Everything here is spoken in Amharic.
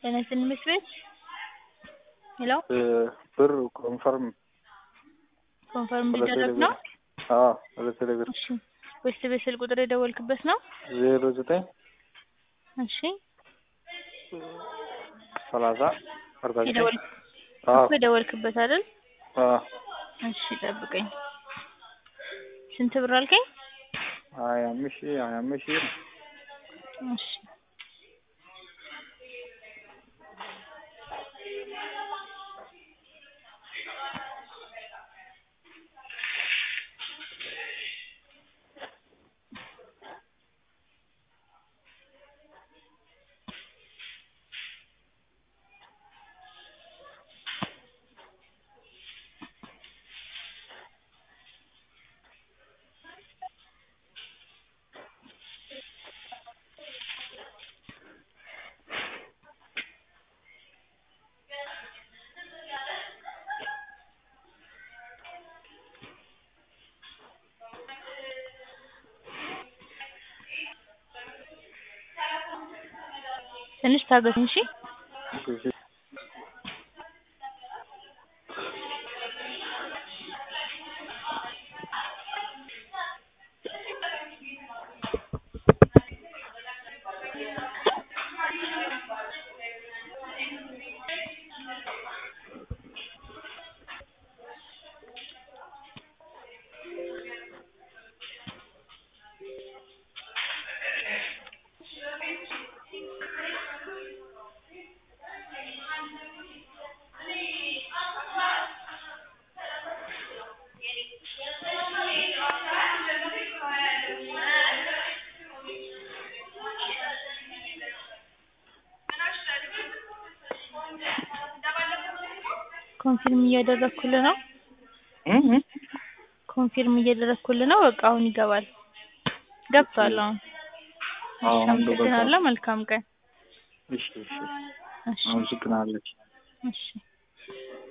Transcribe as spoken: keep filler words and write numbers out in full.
ጤናስን መስበት ሄሎ ብር ኮንፈርም ኮንፈርም ሊደረግ ነው? አዎ ወደ ቴሌብር። እሺ ወይስ በስልክ ቁጥር የደወልክበት ነው? ዜሮ ዘጠኝ እሺ ሰላሳ አርባ ዘጠኝ የደወልክ አዎ የደወልክበት አይደል? አዎ እሺ ጠብቀኝ። ስንት ብር አልከኝ? ሀያ አምስት ሺህ ሀያ አምስት ሺህ ነው። እሺ ትንሽ ታገስኝ እሺ። እሺ ኮንፊርም እያደረኩልህ ነው። እህ ኮንፊርም እያደረኩልህ ነው። በቃ አሁን ይገባል። ገብቷል አሁን። አዎ አመሰግናለሁ። መልካም ቀን። እሺ እሺ እሺ አመሰግናለሁ። እሺ